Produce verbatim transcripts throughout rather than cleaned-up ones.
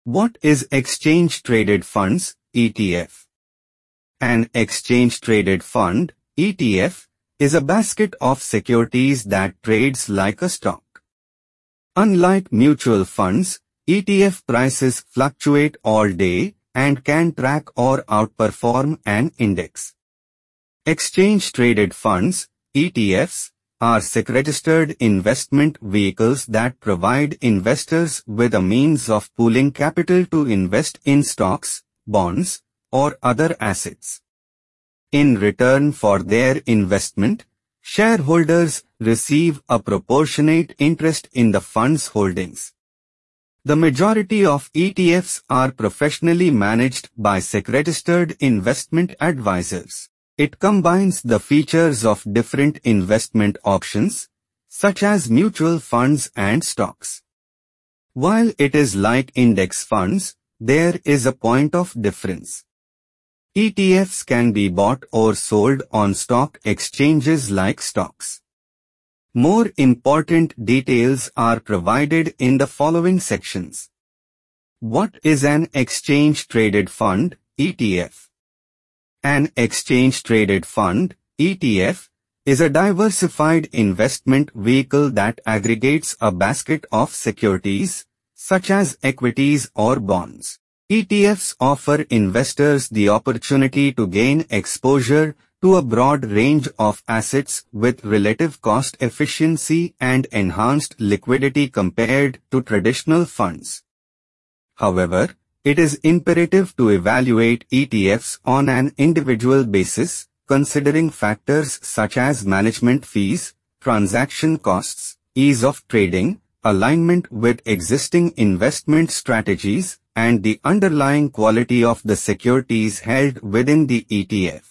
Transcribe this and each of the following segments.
What is Exchange Traded Funds, E T F? An Exchange Traded Fund, E T F, is a basket of securities that trades like a stock. Unlike mutual funds, E T F prices fluctuate all day and can track or outperform an index. Exchange-traded funds, E T Fs, are S E C-registered investment vehicles that provide investors with a means of pooling capital to invest in stocks, bonds, or other assets. In return for their investment, shareholders receive a proportionate interest in the fund's holdings. The majority of E T Fs are professionally managed by S E C-registered investment advisors. It combines the features of different investment options, such as mutual funds and stocks. While it is like index funds, there is a point of difference. E T Fs can be bought or sold on stock exchanges like stocks. More important details are provided in the following sections. What is an exchange-traded fund, E T F? An exchange-traded fund, E T F, is a diversified investment vehicle that aggregates a basket of securities, such as equities or bonds. E T Fs offer investors the opportunity to gain exposure to a broad range of assets with relative cost efficiency and enhanced liquidity compared to traditional funds. However, it is imperative to evaluate E T Fs on an individual basis, considering factors such as management fees, transaction costs, ease of trading, alignment with existing investment strategies, and the underlying quality of the securities held within the E T F.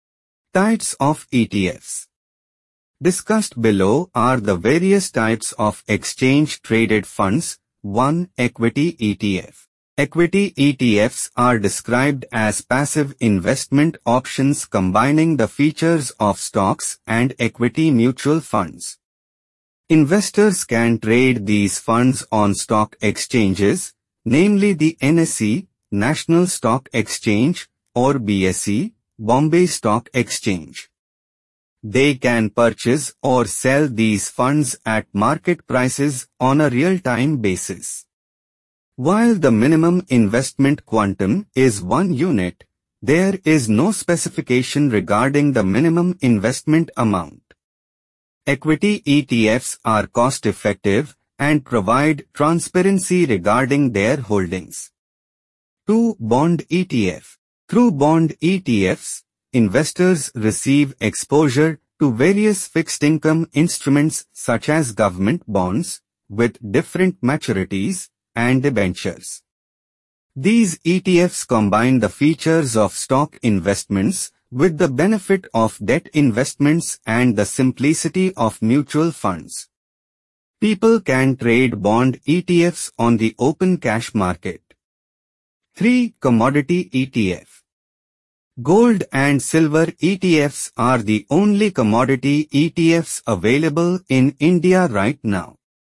Types of E T Fs. Discussed below are the various types of exchange-traded funds. one. Equity E T F. Equity E T Fs are described as passive investment options combining the features of stocks and equity mutual funds. Investors can trade these funds on stock exchanges, namely the N S E, National Stock Exchange, or B S E, Bombay Stock Exchange. They can purchase or sell these funds at market prices on a real-time basis. While the minimum investment quantum is one unit, there is no specification regarding the minimum investment amount. Equity E T Fs are cost-effective and provide transparency regarding their holdings. two. Bond E T F. Through bond E T Fs, investors receive exposure to various fixed-income instruments such as government bonds, with different maturities, and debentures. These E T Fs combine the features of stock investments with the benefit of debt investments and the simplicity of mutual funds. People can trade bond E T Fs on the open cash market. three. Commodity E T F. Gold and silver E T Fs are the only commodity E T Fs available in India right now.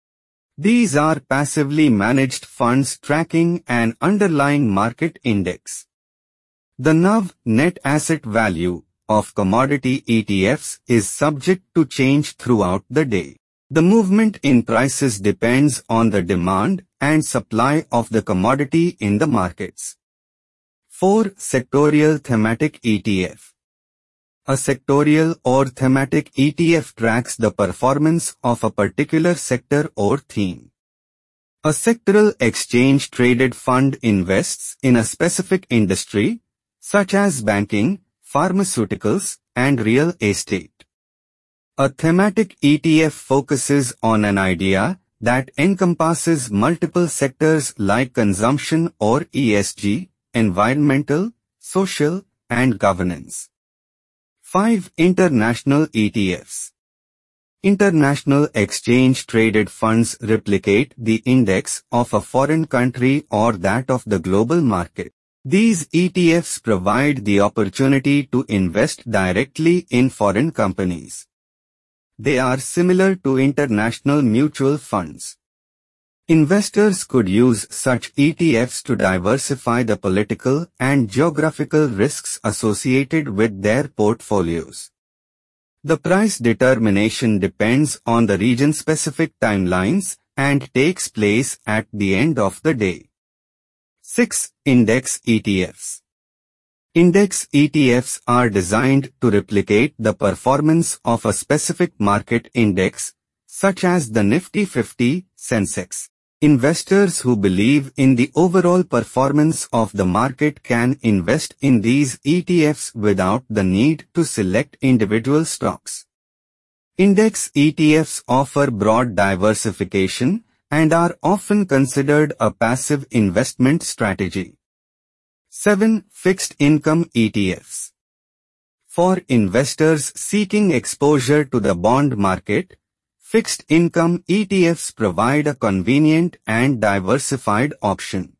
These are passively managed funds tracking an underlying market index. The N A V, net asset value, of commodity E T Fs is subject to change throughout the day. The movement in prices depends on the demand and supply of the commodity in the markets. four. Sectorial Thematic E T F. A sectorial or thematic E T F tracks the performance of a particular sector or theme. A sectoral exchange-traded fund invests in a specific industry, such as banking, pharmaceuticals, and real estate. A thematic E T F focuses on an idea that encompasses multiple sectors like consumption or E S G, environmental, social, and governance. five. International E T Fs. International exchange-traded funds replicate the index of a foreign country or that of the global market. These E T Fs provide the opportunity to invest directly in foreign companies. They are similar to international mutual funds. Investors could use such E T Fs to diversify the political and geographical risks associated with their portfolios. The price determination depends on the region-specific timelines and takes place at the end of the day. six. Index E T Fs. Index E T Fs are designed to replicate the performance of a specific market index, such as the Nifty fifty, Sensex. Investors who believe in the overall performance of the market can invest in these E T Fs without the need to select individual stocks. Index E T Fs offer broad diversification and are often considered a passive investment strategy. seven. Fixed income E T Fs. For investors seeking exposure to the bond market, fixed income E T Fs provide a convenient and diversified option.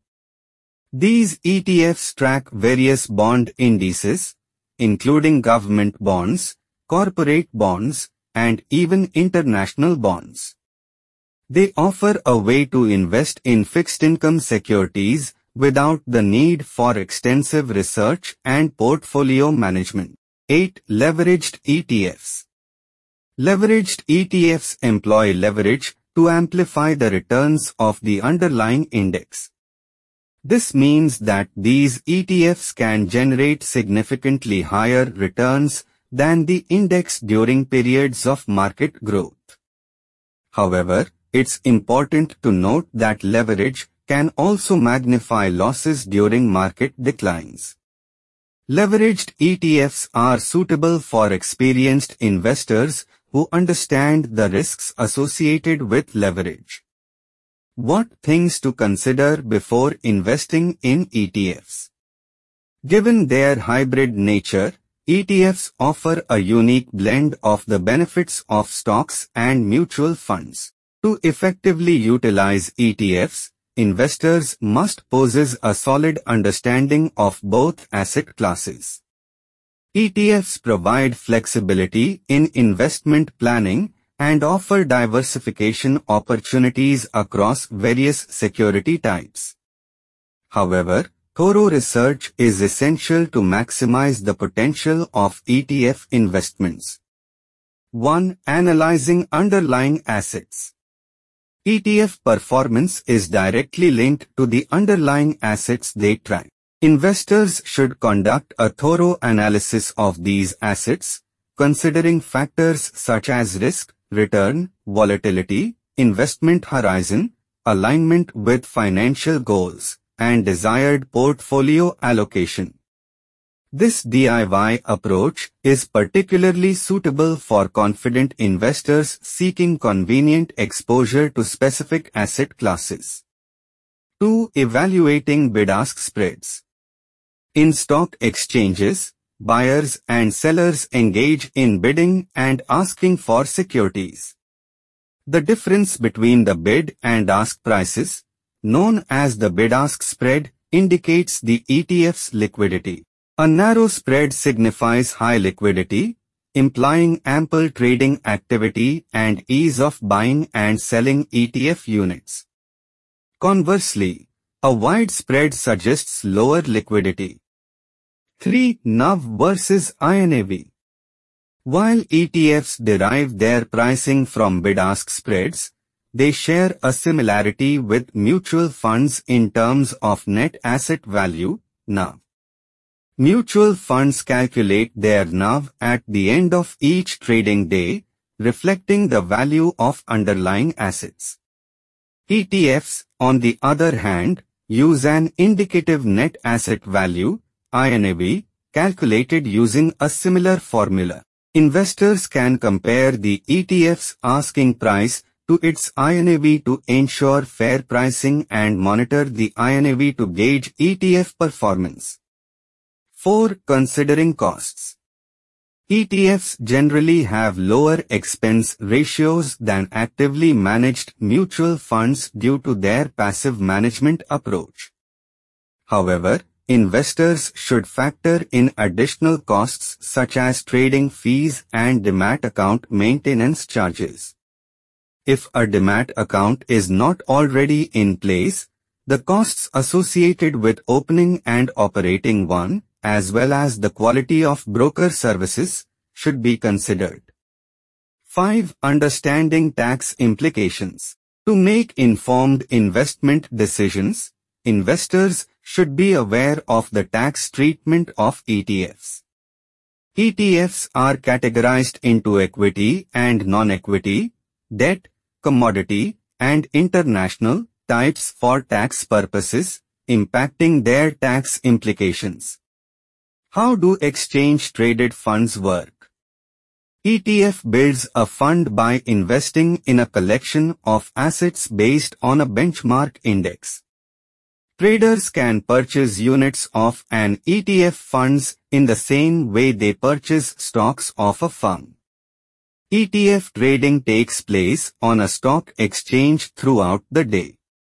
These E T Fs track various bond indices, including government bonds, corporate bonds, and even international bonds. They offer a way to invest in fixed income securities without the need for extensive research and portfolio management. eight. Leveraged E T Fs. Leveraged E T Fs employ leverage to amplify the returns of the underlying index. This means that these E T Fs can generate significantly higher returns than the index during periods of market growth. However, it's important to note that leverage can also magnify losses during market declines. Leveraged E T Fs are suitable for experienced investors who understand the risks associated with leverage. What things to consider before investing in E T Fs? Given their hybrid nature, E T Fs offer a unique blend of the benefits of stocks and mutual funds. To effectively utilize E T Fs, investors must possess a solid understanding of both asset classes. E T Fs provide flexibility in investment planning and offer diversification opportunities across various security types. However, thorough research is essential to maximize the potential of E T F investments. one. Analyzing underlying assets. E T F performance is directly linked to the underlying assets they track. Investors should conduct a thorough analysis of these assets, considering factors such as risk, return, volatility, investment horizon, alignment with financial goals, and desired portfolio allocation. This D I Y approach is particularly suitable for confident investors seeking convenient exposure to specific asset classes. two. Evaluating bid-ask spreads. In stock exchanges, buyers and sellers engage in bidding and asking for securities. The difference between the bid and ask prices, known as the bid-ask spread, indicates the E T F's liquidity. A narrow spread signifies high liquidity, implying ample trading activity and ease of buying and selling E T F units. Conversely, a wide spread suggests lower liquidity. three. N A V versus I N A V. While E T Fs derive their pricing from bid-ask spreads, they share a similarity with mutual funds in terms of net asset value, N A V. Mutual funds calculate their N A V at the end of each trading day, reflecting the value of underlying assets. E T Fs, on the other hand, use an indicative net asset value, I N A V, calculated using a similar formula. Investors can compare the E T F's asking price to its I N A V to ensure fair pricing and monitor the I N A V to gauge E T F performance. four. Considering costs. E T Fs generally have lower expense ratios than actively managed mutual funds due to their passive management approach. However, investors should factor in additional costs such as trading fees and demat account maintenance charges. If a demat account is not already in place, the costs associated with opening and operating one, as well as the quality of broker services, should be considered. five. Understanding tax implications. To make informed investment decisions, investors should be aware of the tax treatment of E T Fs. E T Fs are categorized into equity and non-equity, debt, commodity, and international types for tax purposes, impacting their tax implications. How do exchange-traded funds work? E T F builds a fund by investing in a collection of assets based on a benchmark index. Traders can purchase units of an E T F funds in the same way they purchase stocks of a firm. E T F trading takes place on a stock exchange throughout the day.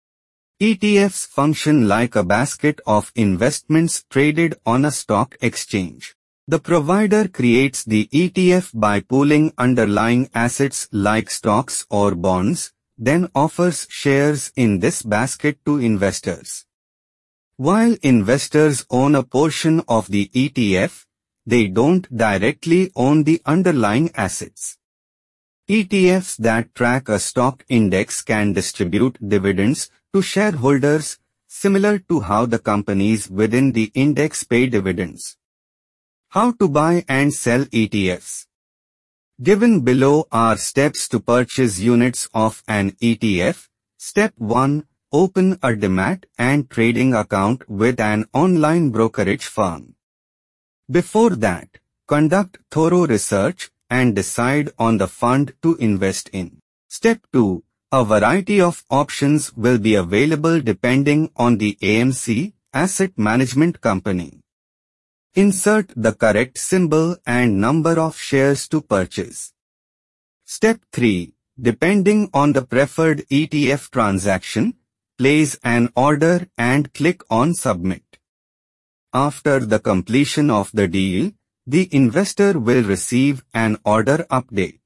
E T Fs function like a basket of investments traded on a stock exchange. The provider creates the E T F by pooling underlying assets like stocks or bonds, then offers shares in this basket to investors. While investors own a portion of the E T F, they don't directly own the underlying assets. E T Fs that track a stock index can distribute dividends to shareholders, similar to how the companies within the index pay dividends. How to buy and sell E T Fs? Given below are steps to purchase units of an E T F. Step one. Open a demat and trading account with an online brokerage firm. Before that, conduct thorough research and decide on the fund to invest in. Step two. A variety of options will be available depending on the A M C, asset management company. Insert the correct symbol and number of shares to purchase. Step three. Depending on the preferred E T F transaction, place an order and click on Submit. After the completion of the deal, the investor will receive an order update.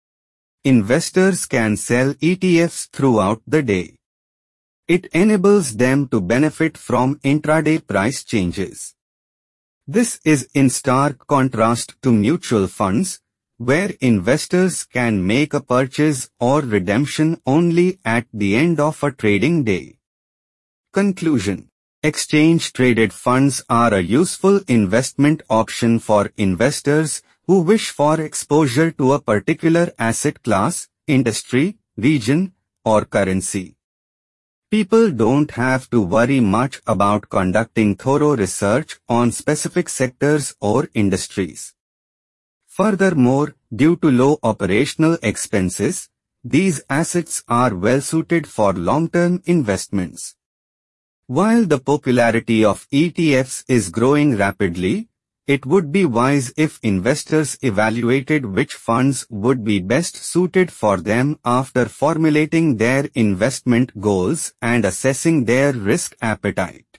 Investors can sell E T Fs throughout the day. It enables them to benefit from intraday price changes. This is in stark contrast to mutual funds, where investors can make a purchase or redemption only at the end of a trading day. Conclusion. Exchange-traded funds are a useful investment option for investors who wish for exposure to a particular asset class, industry, region, or currency. People don't have to worry much about conducting thorough research on specific sectors or industries. Furthermore, due to low operational expenses, these assets are well suited for long-term investments. While the popularity of E T Fs is growing rapidly, it would be wise if investors evaluated which funds would be best suited for them after formulating their investment goals and assessing their risk appetite.